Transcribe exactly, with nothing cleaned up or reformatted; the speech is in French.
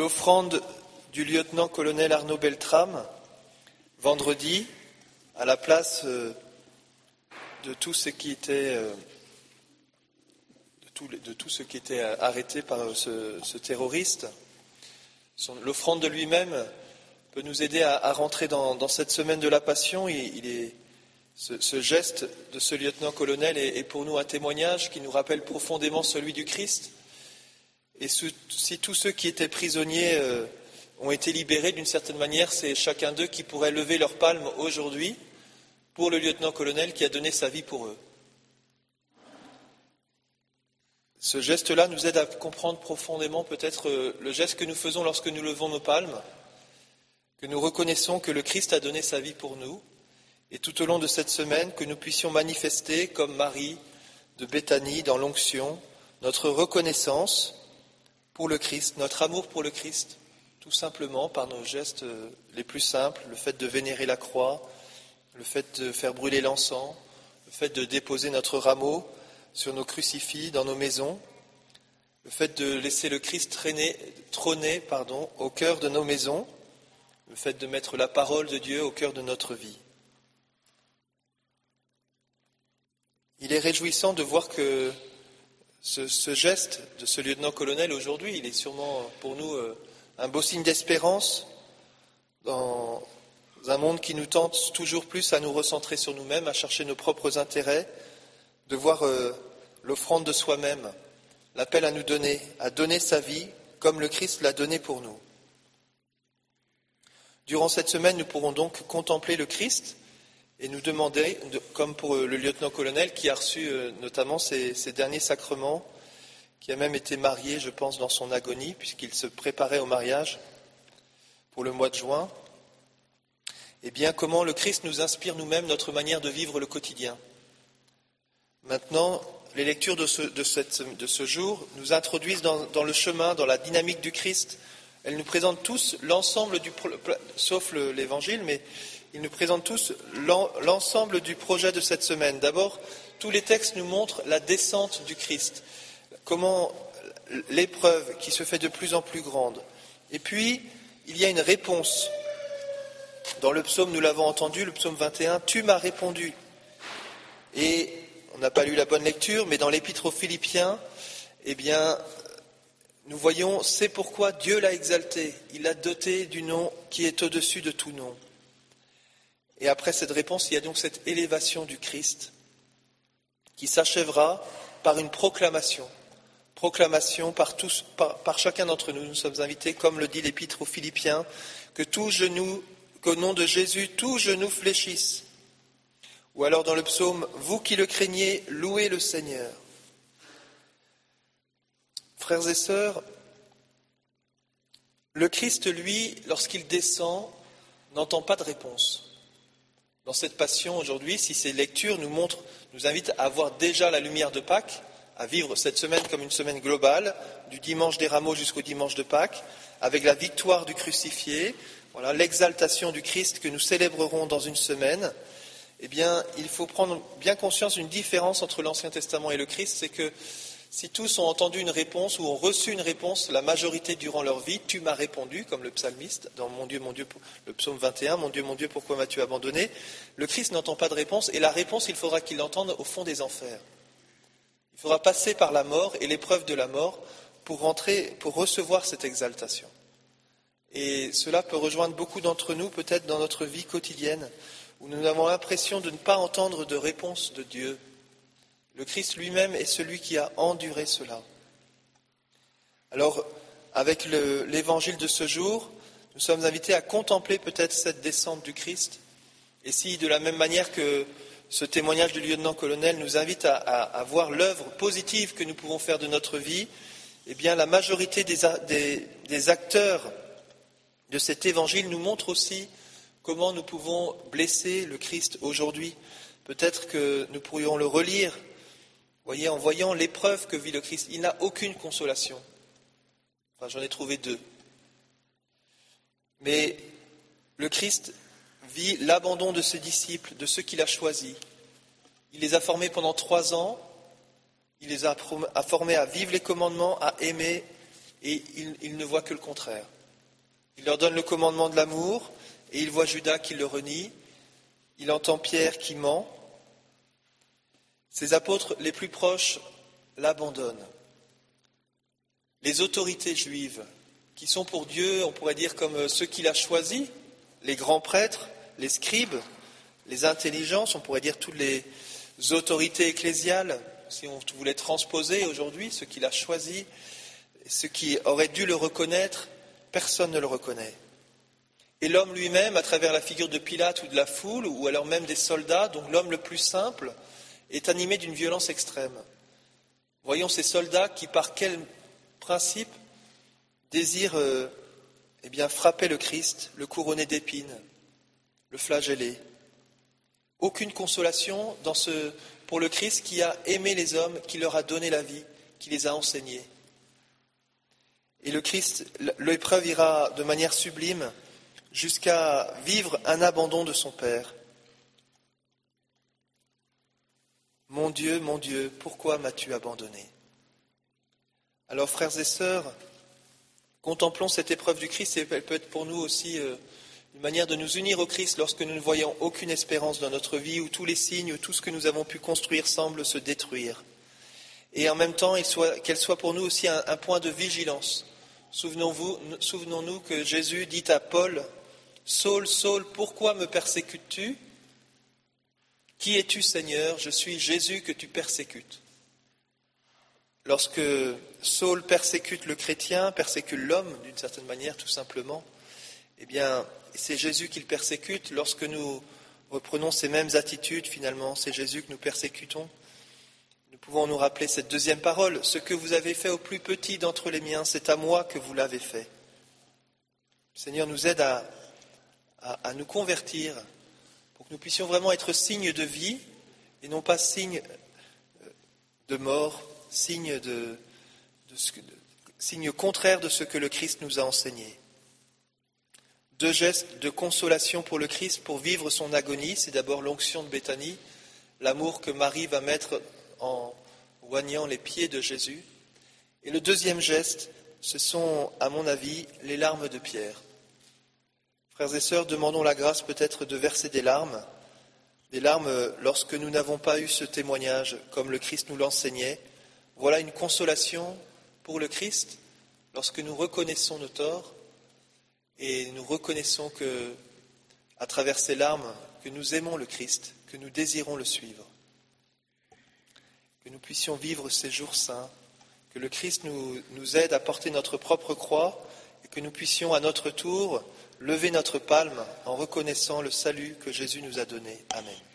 l'offrande du lieutenant-colonel Arnaud Beltrame, vendredi, à la place de tout ce qui était, de tout, de tout ce qui était arrêté par ce, ce terroriste. Son, l'offrande de lui-même peut nous aider à, à rentrer dans, dans cette semaine de la Passion. Il, il est, ce, ce geste de ce lieutenant-colonel est, est pour nous un témoignage qui nous rappelle profondément celui du Christ. Et si tous ceux qui étaient prisonniers euh, ont été libérés d'une certaine manière, c'est chacun d'eux qui pourrait lever leur palme aujourd'hui pour le lieutenant-colonel qui a donné sa vie pour eux. Ce geste-là nous aide à comprendre profondément peut-être euh, le geste que nous faisons lorsque nous levons nos palmes, que nous reconnaissons que le Christ a donné sa vie pour nous, et tout au long de cette semaine, que nous puissions manifester, comme Marie de Béthanie dans l'onction, notre reconnaissance pour le Christ, notre amour pour le Christ, tout simplement par nos gestes les plus simples, le fait de vénérer la croix, le fait de faire brûler l'encens, le fait de déposer notre rameau sur nos crucifix dans nos maisons, le fait de laisser le Christ traîner, trôner pardon, au cœur de nos maisons, le fait de mettre la parole de Dieu au cœur de notre vie. Il est réjouissant de voir que Ce, ce geste de ce lieutenant-colonel aujourd'hui, il est sûrement pour nous un beau signe d'espérance dans un monde qui nous tente toujours plus à nous recentrer sur nous-mêmes, à chercher nos propres intérêts, de voir euh, l'offrande de soi-même, l'appel à nous donner, à donner sa vie comme le Christ l'a donné pour nous. Durant cette semaine, nous pourrons donc contempler le Christ et nous demander, comme pour le lieutenant-colonel qui a reçu notamment ces, ces derniers sacrements, qui a même été marié, je pense, dans son agonie, puisqu'il se préparait au mariage pour le mois de juin, eh bien, comment le Christ nous inspire nous-mêmes notre manière de vivre le quotidien. Maintenant, les lectures de ce, de cette, de ce jour nous introduisent dans, dans le chemin, dans la dynamique du Christ. Elles nous présentent tous l'ensemble du, sauf le, l'Évangile, mais ils nous présentent tous l'ensemble du projet de cette semaine. D'abord, tous les textes nous montrent la descente du Christ, comment l'épreuve qui se fait de plus en plus grande. Et puis, il y a une réponse. Dans le psaume, nous l'avons entendu, le psaume vingt et un, « Tu m'as répondu ». Et on n'a pas lu la bonne lecture, mais dans l'épître aux Philippiens, eh bien, nous voyons, c'est pourquoi Dieu l'a exalté. Il l'a doté du nom qui est au-dessus de tout nom. Et après cette réponse, il y a donc cette élévation du Christ qui s'achèvera par une proclamation. Proclamation par, tous, par, par chacun d'entre nous. Nous sommes invités, comme le dit l'Épître aux Philippiens, que tout genou, qu'au nom de Jésus, tout genou fléchisse. Ou alors dans le psaume, vous qui le craignez, louez le Seigneur. Frères et sœurs, le Christ, lui, lorsqu'il descend, n'entend pas de réponse. Dans cette passion aujourd'hui, si ces lectures nous montrent, nous invitent à avoir déjà la lumière de Pâques, à vivre cette semaine comme une semaine globale, du dimanche des Rameaux jusqu'au dimanche de Pâques, avec la victoire du crucifié, voilà, l'exaltation du Christ que nous célébrerons dans une semaine, eh bien, il faut prendre bien conscience d'une différence entre l'Ancien Testament et le Christ, c'est que si tous ont entendu une réponse ou ont reçu une réponse, la majorité durant leur vie, tu m'as répondu, comme le psalmiste, dans Mon Dieu, mon Dieu, le psaume vingt et un, mon Dieu, mon Dieu, pourquoi m'as-tu abandonné? Le Christ n'entend pas de réponse, et la réponse, il faudra qu'il l'entende au fond des enfers. Il faudra passer par la mort et l'épreuve de la mort pour rentrer, pour recevoir cette exaltation. Et cela peut rejoindre beaucoup d'entre nous, peut-être dans notre vie quotidienne, où nous avons l'impression de ne pas entendre de réponse de Dieu. Le Christ lui-même est celui qui a enduré cela. Alors, avec le, l'évangile de ce jour, nous sommes invités à contempler peut-être cette descente du Christ. Et si, de la même manière que ce témoignage du lieutenant-colonel nous invite à, à, à voir l'œuvre positive que nous pouvons faire de notre vie, eh bien, la majorité des, des, des acteurs de cet évangile nous montre aussi comment nous pouvons blesser le Christ aujourd'hui. Peut-être que nous pourrions le relire. Vous voyez, en voyant l'épreuve que vit le Christ, il n'a aucune consolation. Enfin, j'en ai trouvé deux. Mais le Christ vit l'abandon de ses disciples, de ceux qu'il a choisis. Il les a formés pendant trois ans. Il les a formés à vivre les commandements, à aimer et il, il ne voit que le contraire. Il leur donne le commandement de l'amour et il voit Judas qui le renie. Il entend Pierre qui ment. Ses apôtres les plus proches l'abandonnent. Les autorités juives, qui sont pour Dieu, on pourrait dire comme ceux qu'il a choisis, les grands prêtres, les scribes, les intelligences, on pourrait dire toutes les autorités ecclésiales, si on voulait transposer aujourd'hui, ceux qu'il a choisis, ceux qui auraient dû le reconnaître, personne ne le reconnaît. Et l'homme lui-même, à travers la figure de Pilate ou de la foule, ou alors même des soldats, donc l'homme le plus simple, est animé d'une violence extrême. Voyons ces soldats qui, par quel principe, désirent euh, eh bien, frapper le Christ, le couronner d'épines, le flageller. Aucune consolation dans ce, pour le Christ qui a aimé les hommes, qui leur a donné la vie, qui les a enseignés. Et le Christ, l'épreuve ira de manière sublime jusqu'à vivre un abandon de son Père. Mon Dieu, mon Dieu, pourquoi m'as-tu abandonné ? Alors, frères et sœurs, contemplons cette épreuve du Christ et elle peut être pour nous aussi euh, une manière de nous unir au Christ lorsque nous ne voyons aucune espérance dans notre vie, où tous les signes, où tout ce que nous avons pu construire semble se détruire. Et en même temps, il soit, qu'elle soit pour nous aussi un, un point de vigilance. Souvenons-vous, souvenons-nous que Jésus dit à Paul, « Saul, Saul, pourquoi me persécutes-tu ? Qui es-tu, Seigneur ? Je suis Jésus que tu persécutes. » Lorsque Saul persécute le chrétien, persécute l'homme d'une certaine manière, tout simplement, eh bien, c'est Jésus qu'il persécute. Lorsque nous reprenons ces mêmes attitudes, finalement, c'est Jésus que nous persécutons. Nous pouvons nous rappeler cette deuxième parole. « Ce que vous avez fait au plus petit d'entre les miens, c'est à moi que vous l'avez fait. » Le Seigneur nous aide à, à, à nous convertir pour que nous puissions vraiment être signe de vie et non pas signe de mort, signe, de, de ce, de, signe contraire de ce que le Christ nous a enseigné. Deux gestes de consolation pour le Christ pour vivre son agonie. C'est d'abord l'onction de Béthanie, l'amour que Marie va mettre en oignant les pieds de Jésus. Et le deuxième geste, ce sont, à mon avis, les larmes de Pierre. Frères et sœurs, demandons la grâce peut-être de verser des larmes, des larmes lorsque nous n'avons pas eu ce témoignage comme le Christ nous l'enseignait. Voilà une consolation pour le Christ lorsque nous reconnaissons nos torts et nous reconnaissons que, à travers ces larmes, que nous aimons le Christ, que nous désirons le suivre. Que nous puissions vivre ces jours saints, que le Christ nous, nous aide à porter notre propre croix et que nous puissions à notre tour lever notre palme en reconnaissant le salut que Jésus nous a donné. Amen.